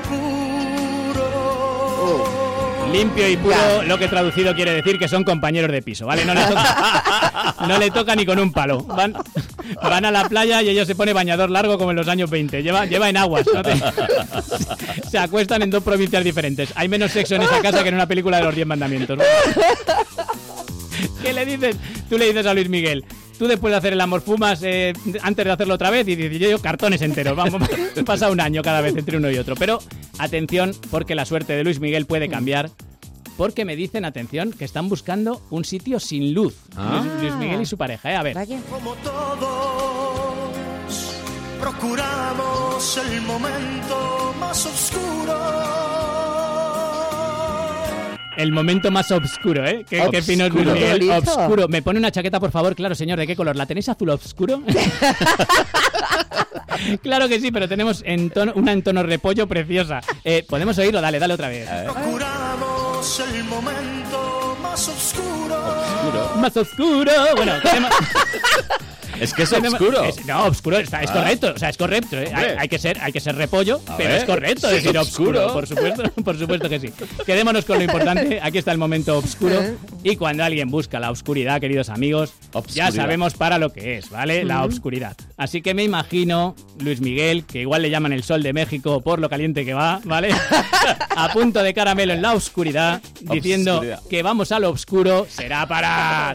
puro. Limpio y puro, lo que traducido quiere decir que son compañeros de piso, ¿vale? No le toca ni con un palo. Van a la playa y ella se pone bañador largo como en los años 20. Lleva en aguas, ¿no? Se acuestan en dos provincias diferentes. Hay menos sexo en esa casa que en una película de los 10 mandamientos, ¿no? ¿Qué le dices? Tú le dices a Luis Miguel, tú después de hacer el amor fumas antes de hacerlo otra vez, y dices, yo cartones enteros, vamos, pasa un año cada vez entre uno y otro. Pero atención, porque la suerte de Luis Miguel puede cambiar, porque me dicen, atención, que están buscando un sitio sin luz. Luis Miguel y su pareja, a ver. Como todos, procuramos el momento más oscuro. El momento más oscuro, ¿eh? ¿Qué fino es Luis Miguel? Obscuro. ¿Me pone una chaqueta, por favor? Claro, señor, ¿de qué color? ¿La tenéis azul oscuro? Claro que sí, pero tenemos una en tono repollo preciosa. ¿Podemos oírlo? Dale otra vez. Procuramos el momento más oscuro. Más oscuro. Bueno, tenemos... Es que es oscuro. No, oscuro, es correcto, o sea, es correcto, ¿eh? Hay que ser repollo, pero es correcto decir oscuro, por supuesto que sí. Quedémonos con lo importante, aquí está el momento oscuro, y cuando alguien busca la oscuridad, queridos amigos, ya sabemos para lo que es, ¿vale? La oscuridad. Así que me imagino, Luis Miguel, que igual le llaman el sol de México por lo caliente que va, ¿vale? A punto de caramelo en la oscuridad, diciendo que vamos a lo oscuro, será para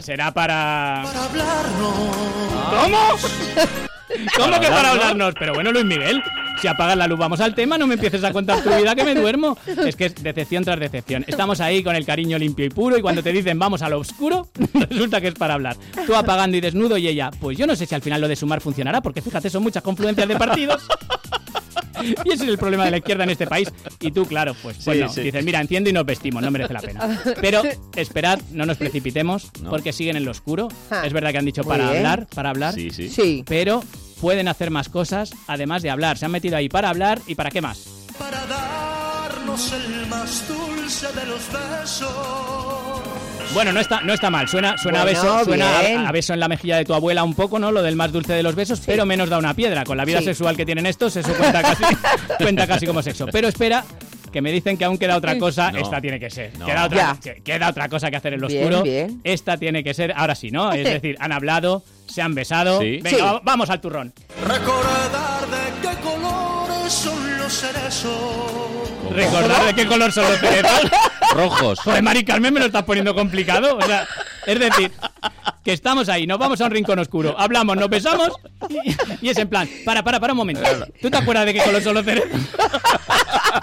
hablarnos. ¿Cómo? ¿Cómo que para hablarnos? Pero bueno, Luis Miguel, si apagas la luz, vamos al tema, no me empieces a contar tu vida que me duermo. Es que es decepción tras decepción. Estamos ahí con el cariño limpio y puro, y cuando te dicen vamos a lo oscuro, resulta que es para hablar. Tú apagando y desnudo, y ella, pues yo no sé si al final lo de sumar funcionará, porque fíjate, son muchas confluencias de partidos. Y ese es el problema de la izquierda en este país. Y tú, claro, pues no. Dices, mira, enciendo y nos vestimos, no merece la pena. Pero esperad, no nos precipitemos, porque siguen en lo oscuro. Es verdad que han dicho para hablar. Sí. Pero pueden hacer más cosas, además de hablar. Se han metido ahí para hablar, ¿y para qué más? Para darnos el más dulce de los besos. Bueno, no está mal, suena a beso, a beso en la mejilla de tu abuela un poco, ¿no? Lo del más dulce de los besos, pero menos da una piedra. Con la vida sexual que tienen estos, eso cuenta casi como sexo. Pero espera, que me dicen que aún queda otra cosa, esta tiene que ser. No. Queda otra cosa que hacer en lo oscuro. Bien. Esta tiene que ser, ahora sí, ¿no? Es decir, han hablado, se han besado. Venga, vamos al turrón. Recordar de qué colores son los cerezos. ¿Recordar de qué color son los cerezos? Rojos. Joder, Mari Carmen, me lo estás poniendo complicado. O sea, es decir, que estamos ahí, nos vamos a un rincón oscuro, hablamos, nos besamos y es en plan, para un momento. ¿Tú te acuerdas de qué color son los cerezos?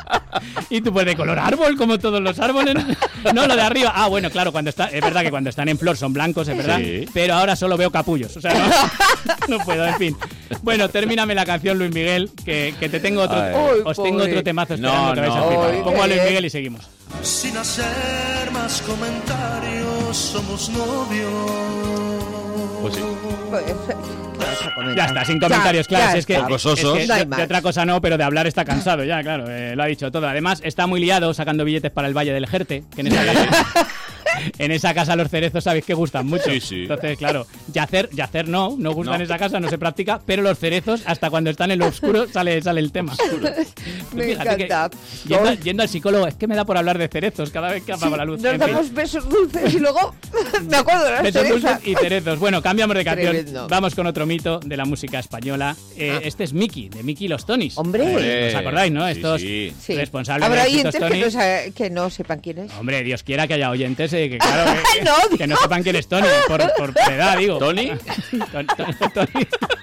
Y tú, pues de color árbol, como todos los árboles. No, lo de arriba. Ah, bueno, claro, es verdad que cuando están en flor son blancos, es verdad. Sí. Pero ahora solo veo capullos. O sea, no puedo, en fin. Bueno, termíname la canción, Luis Miguel, que te tengo otro. Tengo otro temazo esperando que vais a flipar. Pongo a Luis Miguel y seguimos. Sin hacer más comentarios, somos novios. Pues sí. Ya está, sin comentarios, claro. Es que de otra cosa no, pero de hablar está cansado ya, claro. Lo ha dicho todo. Además, está muy liado sacando billetes para el Valle del Jerte, que en esa casa los cerezos sabéis que gustan mucho. Sí. Entonces, claro, yacer no gusta en esa casa, no se practica, pero los cerezos, hasta cuando están en lo oscuro, sale el tema. Me encanta. Yendo al psicólogo, es que me da por hablar de cerezos cada vez que apago la luz. Nos damos besos dulces y luego me acuerdo de las besos cerezas. Dulces y cerezos. Bueno, cambiamos de canción. Tremendo. Vamos con otro mito de la música española. Este es Miki, de Miki y los Tonis. Hombre. ¿Os acordáis, no? Estos responsables ¿Habrá de éxitos oyentes Tony. que no sepan quién es? Hombre, Dios quiera que haya oyentes que claro, que no sepan quién es Tony, por edad, digo. ¿Tony? Tony.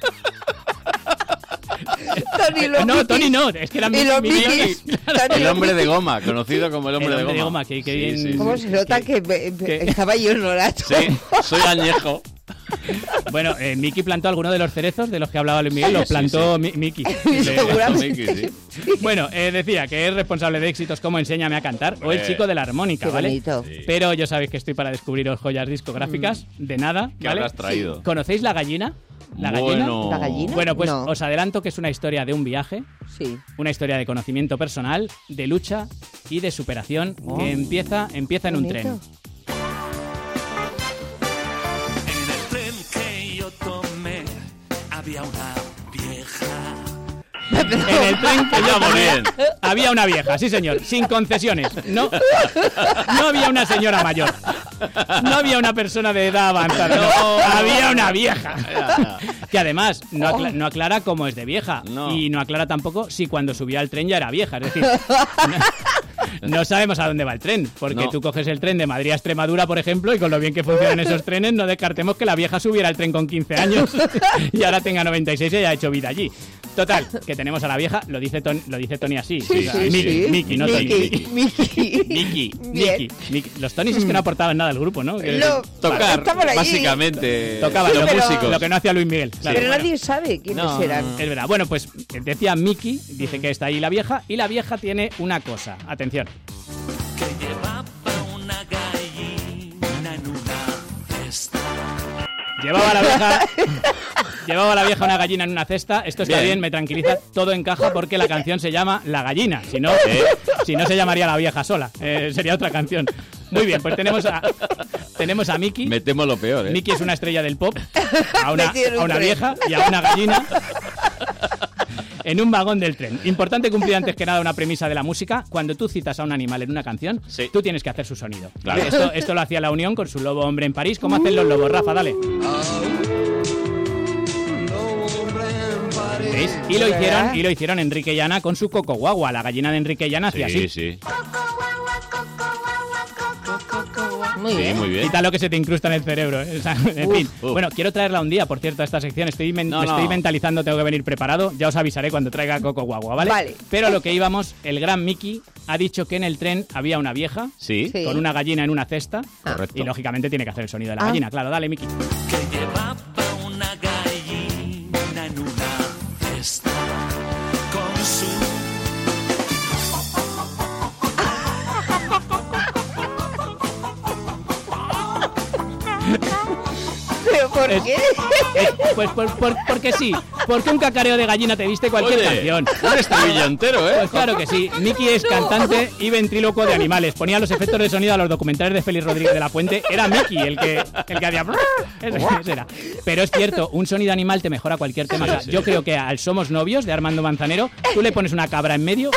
Tony no, es que era Miki. El hombre de goma, conocido como el hombre de goma. Que bien. ¿Cómo se nota que estaba yo en horario? Sí, soy añejo. Bueno, Miki plantó alguno de los cerezos de los que hablaba Luis Miguel, los plantó Miki. Seguramente. Bueno, decía que es responsable de éxitos como Enséñame a cantar o El chico de la armónica, ¿vale? Sí. Pero ya sabéis que estoy para descubriros joyas discográficas, de nada, ¿vale? ¿Qué habrás traído? ¿Conocéis La Gallina? ¿La gallina? Bueno, pues os adelanto que es una historia de un viaje, una historia de conocimiento personal, de lucha y de superación que empieza en un tren. Había una vieja. En el tren que yo ponía había una vieja, sí señor, sin concesiones. No había una señora mayor. No había una persona de edad avanzada. No, había una vieja. Que además no aclara cómo es de vieja. Y no aclara tampoco si cuando subía al tren ya era vieja. Es decir, no sabemos a dónde va el tren. Porque tú coges el tren de Madrid a Extremadura, por ejemplo, y con lo bien que funcionan esos trenes, no descartemos que la vieja subiera al tren con 15 años y ahora tenga 96 y haya hecho vida allí. Total, que tenemos a la vieja, lo dice Tony así. Miki, no Tony. Miki. Los Tonys es que no aportaban nada al grupo, ¿no? Tocar, básicamente. Tocaban los músicos. Lo que no hacía Luis Miguel. Claro. Pero nadie sabe quiénes eran. Es verdad. Bueno, pues decía Miki, dice que está ahí la vieja, y la vieja tiene una cosa. Atención. Que llevaba una gallina en una cesta. Llevaba la vieja una gallina en una cesta. Esto está bien, me tranquiliza. Todo encaja porque la canción se llama La Gallina. Si no se llamaría La Vieja Sola. Sería otra canción. Muy bien, pues tenemos a Miki. Me temo lo peor, Miki es una estrella del pop. A una vieja y a una gallina. En un vagón del tren. Importante cumplir antes que nada una premisa de la música. Cuando tú citas a un animal en una canción, tú tienes que hacer su sonido. Claro. Esto lo hacía La Unión con su lobo hombre en París. ¿Cómo hacen los lobos? Rafa, dale. ¿Veis? Y lo hicieron Enrique y Ana con su Coco Guagua. La gallina de Enrique y Ana hacía así. Sí. Muy bien. Quita lo que se te incrusta en el cerebro. O sea, en fin. Bueno, quiero traerla un día, por cierto, a esta sección. Estoy mentalizando, tengo que venir preparado. Ya os avisaré cuando traiga Coco Guagua, ¿vale? Pero a lo que íbamos, el gran Miki ha dicho que en el tren había una vieja con una gallina en una cesta. Correcto. Y lógicamente tiene que hacer el sonido de la gallina. Claro, dale, Miki. Que llevaba una gallina en una cesta con su... ¿Pero por qué? Pues porque sí. Porque un cacareo de gallina te viste cualquier canción. Un estribillo entero, ¿eh? Pues claro que sí. Miki es cantante y ventrílocuo de animales. Ponía los efectos de sonido a los documentales de Félix Rodríguez de la Fuente. Era Miki el que hacía... Ese era. Pero es cierto, un sonido animal te mejora cualquier tema. O sea, yo creo que al Somos Novios de Armando Manzanero, tú le pones una cabra en medio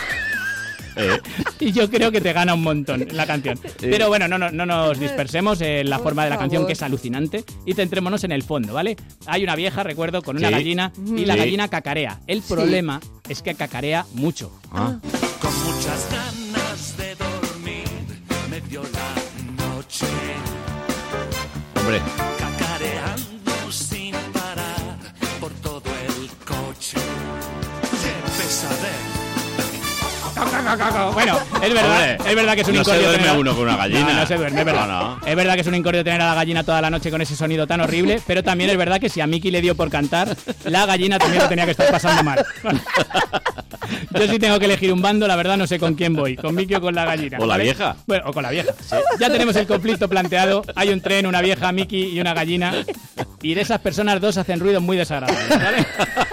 y yo creo que te gana un montón la canción. Pero bueno, no nos dispersemos en la forma de la canción, que es alucinante, y centrémonos en el fondo, ¿vale? Hay una vieja, recuerdo, con una gallina, y la gallina cacarea. El problema es que cacarea mucho. Con muchas ganas de dormir, me dio la noche. Hombre. Cacareando sin parar por todo el coche. ¡Qué pesadez! Bueno, es verdad que es un incordio. No se duerme tener... uno con una gallina. No se duerme, es verdad. No. Es verdad que es un incordio tener a la gallina toda la noche con ese sonido tan horrible, pero también es verdad que si a Miki le dio por cantar, la gallina también lo tenía que estar pasando mal. Yo sí tengo que elegir un bando, la verdad no sé con quién voy, con Miki o con la gallina. O la vieja. Bueno, o con la vieja. Sí. Ya tenemos el conflicto planteado. Hay un tren, una vieja, Miki y una gallina. Y de esas personas dos hacen ruidos muy desagradables, ¿vale?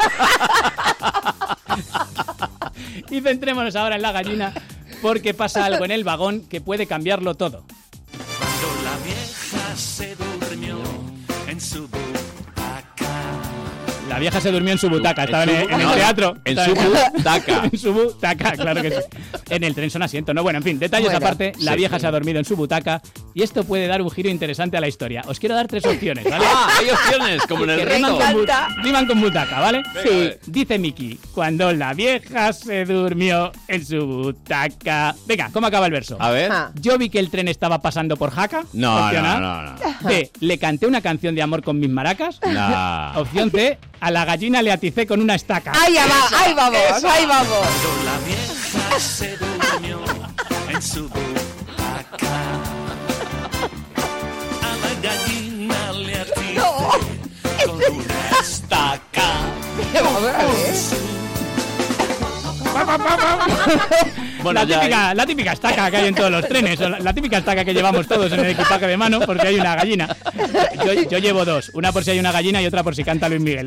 Y centrémonos ahora en la gallina, porque pasa algo en el vagón que puede cambiarlo todo. Cuando la vieja se durmió en su butaca. La vieja se durmió en su butaca, estaba en el teatro. En su butaca. En su butaca, claro que sí. En el tren son asientos, ¿no? Bueno, en fin, detalles aparte, la vieja se ha dormido en su butaca y esto puede dar un giro interesante a la historia. Os quiero dar 3 opciones, ¿vale? Hay opciones, como en el resto. Riman con butaca, ¿vale? Sí. Dice Miki, cuando la vieja se durmió en su butaca... Venga, ¿cómo acaba el verso? A ver. Yo vi que el tren estaba pasando por Jaca. No. B, le canté una canción de amor con mis maracas. No. Opción C, a la gallina le aticé con una estaca. Ahí vamos. Cuando la vieja se durmió en su butaca, a la gallina le aticé con una estaca. Bueno, la típica estaca que hay en todos los trenes, o la típica estaca que llevamos todos en el equipaje de mano, porque hay una gallina. Yo llevo 2, una por si hay una gallina y otra por si canta Luis Miguel.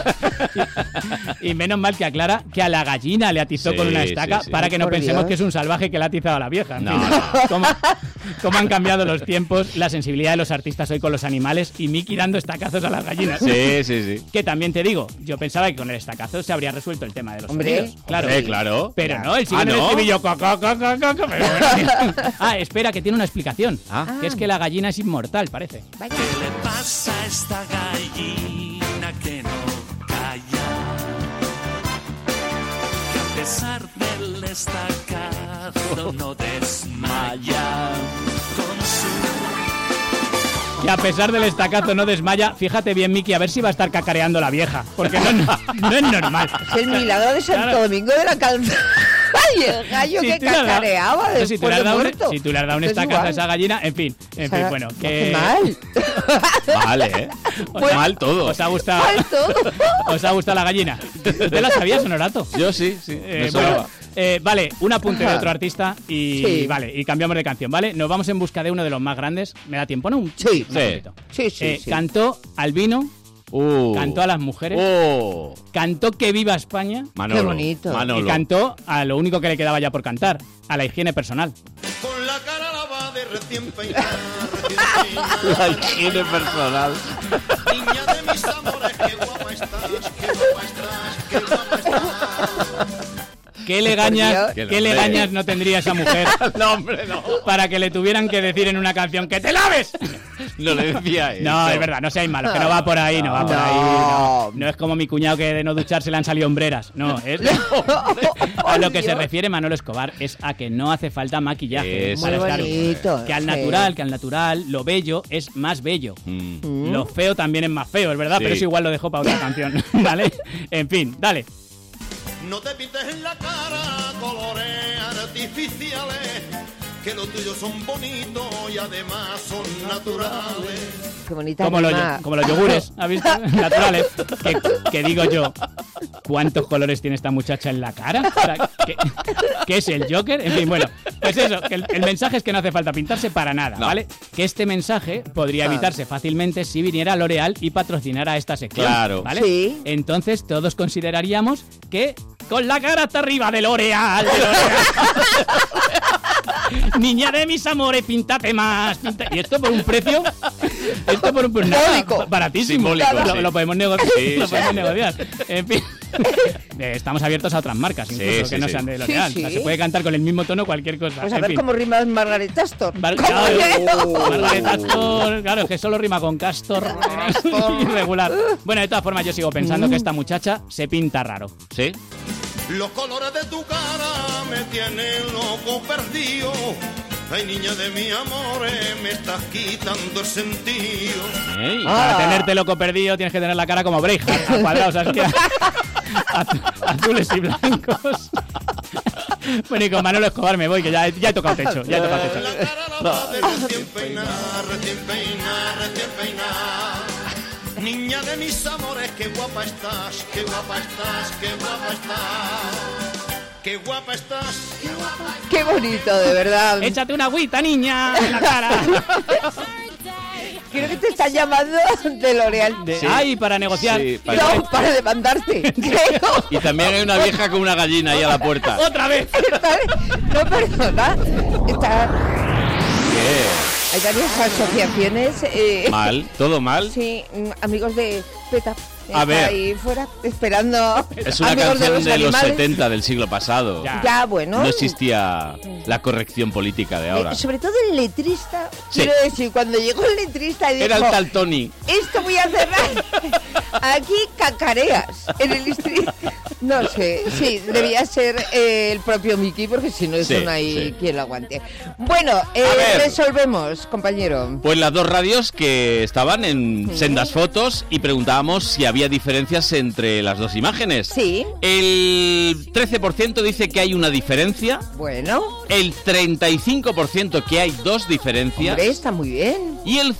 Y menos mal que aclara que a la gallina le atizó con una estaca para que no pensemos que es un salvaje que le ha atizado a la vieja. En fin, cómo han cambiado los tiempos, la sensibilidad de los artistas hoy con los animales y Miki dando estacazos a las gallinas. Sí. Que también te digo, yo pensaba que con el estacazo se habría resuelto el tema de los sonidos. Claro. Pero no, él sigue en el estribillo. Espera, que tiene una explicación. Que es que la gallina es inmortal, parece. ¿Qué le pasa a esta gallina que no calla? Que a pesar del estacazo no desmaya con su... Que a pesar del estacazo no desmaya. Fíjate bien, Miki, a ver si va a estar cacareando la vieja. Porque no es normal. Es el milagro de Santo Domingo de la Calzada. ¡Ay, el gallo que cacareaba después de muerto! Si tú le has dado un estacazo a esa gallina, en fin, bueno. ¡Qué mal! Vale, mal todo. ¿Os ha gustado? Mal todo. ¿Os ha gustado la gallina? ¿Usted la sabía, Sonorato? Yo sí. Vale, un apunte de otro artista y vale, y cambiamos de canción, ¿vale? Nos vamos en busca de uno de los más grandes. ¿Me da tiempo, no? Sí. Cantó al vino. Cantó a las mujeres. Cantó que viva España. Manolo. Qué bonito. Y cantó a lo único que le quedaba ya por cantar, a la higiene personal. Con la cara lavada de recién peinada, La higiene personal. Niña de mis amores, qué guapa estás, qué guapa estás, qué guapa estás. ¿Qué legañas no tendría esa mujer? No, hombre, no. Para que le tuvieran que decir en una canción ¡que te laves! No le decía eso. No, es verdad, no seáis malos, que no va por ahí, No es como mi cuñado que de no ducharse le han salido hombreras. No, es a lo que se refiere Manolo Escobar es a que no hace falta maquillaje. Muy bonito. Que al natural, lo bello es más bello. Lo feo también es más feo, es verdad, pero eso igual lo dejo para otra canción, ¿vale? En fin, dale. No te pintes en la cara colores artificiales, que los tuyos son bonitos y además son naturales. Qué bonita como los yogures, ¿has visto? Naturales. Que digo yo, ¿cuántos colores tiene esta muchacha en la cara? O sea, ¿qué es el Joker? En fin, bueno, pues eso, que el mensaje es que no hace falta pintarse para nada, ¿vale? Que este mensaje podría evitarse fácilmente si viniera L'Oréal y patrocinara esta sección, ¿vale? Sí. Entonces todos consideraríamos que con la cara hasta arriba de L'Oréal. Niña de mis amores, píntate más. Y esto por un precio. Esto por un precio baratísimo. Simbólico, lo podemos negociar. En fin. Estamos abiertos a otras marcas, incluso que no sean de L'Oréal. O sea, se puede cantar con el mismo tono cualquier cosa. Pues a ver cómo rima Margaret Astor. Margaret Astor, claro, es que solo rima con Castor. Irregular. Bueno, de todas formas, yo sigo pensando que esta muchacha se pinta raro. ¿Sí? Los colores de tu cara me tienen loco perdido. Ay, niña de mi amor, me estás quitando el sentido. Para tenerte loco perdido tienes que tener la cara como Braveheart, a cuadrados, ¿sabes qué? Azules y blancos. Bueno, y con Manolo Escobar me voy, que ya he tocado techo. La cara lavada de recién peinada, recién peinada, recién peinada. Niña de mis amores, qué guapa estás, qué guapa estás, qué guapa estás. Qué guapa estás, qué guapa estás. Qué bonito, de verdad. Échate una agüita, niña, en la cara. Creo que te están llamando de L'Oreal. Sí. Ay, para negociar. Sí, No, para demandarte, creo. Y también hay una vieja con una gallina ahí a la puerta. ¡Otra vez! No, perdona. Está... ¿Qué? Hay varias asociaciones. ¿Mal? ¿Todo mal? Sí, amigos de PETA. A ver. Ahí fuera, esperando. Es una amigos canción de los animales. 70 del siglo pasado. Ya, bueno. No existía la corrección política de ahora. Sobre todo el letrista. Sí. Quiero decir, cuando llegó el letrista y dijo... Era el tal Tony. Esto voy a cerrar. Aquí cacareas. En el distrito. No sé. Sí, debía ser el propio Mickey, porque si no, eso Sí, no hay sí. quien lo aguante. Bueno, ver. resolvemos, compañero. Pues las dos radios que estaban en sendas fotos y preguntábamos si había diferencias entre las dos imágenes. Sí. El 13% dice que hay una diferencia. Bueno. El 35% que hay dos diferencias. Hombre, está muy bien. Y el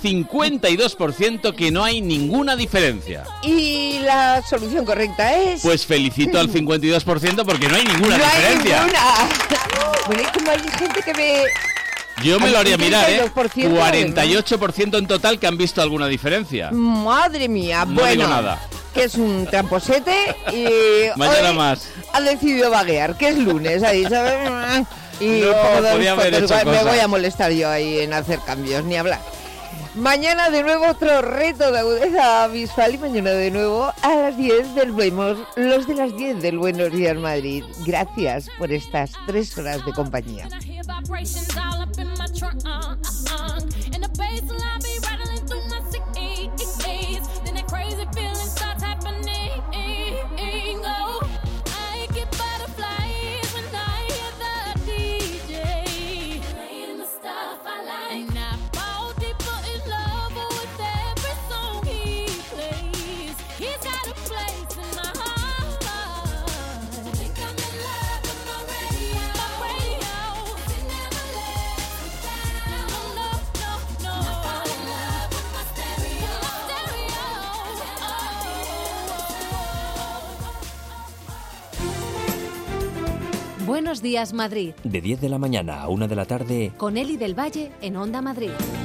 52% que no hay ninguna diferencia. Y la solución correcta es... Pues felicito al 52% porque no hay ninguna no diferencia. hay ninguna. Bueno, y como hay gente que ve... Yo me lo haría mirar, 32%, 48% en total que han visto alguna diferencia. Madre mía, No bueno, digo nada. que es un tramposete y Mañana hoy más. ha decidido vaguear, que es lunes, ahí, ¿sabes? Y No, pongo dos podía haber fotos, hecho me cosas. voy a molestar yo ahí en hacer cambios, ni hablar. Mañana de nuevo otro reto de agudeza visual y mañana de nuevo a las 10 del los de las 10 del Buenos Días Madrid. Gracias por estas 3 horas de compañía. Vibrations all up in my trunk, and the bass will I be rattling through my CDs. Then that crazy feeling starts happening. Oh, I get butterflies when I hear the DJ playing the stuff I like. And I fall deeper in love with every song he plays. He's got a place in my heart. I think I'm in love with my radio. Buenos días, Madrid. De 10 de la mañana a 1 de la tarde. Con Eli del Valle en Onda Madrid.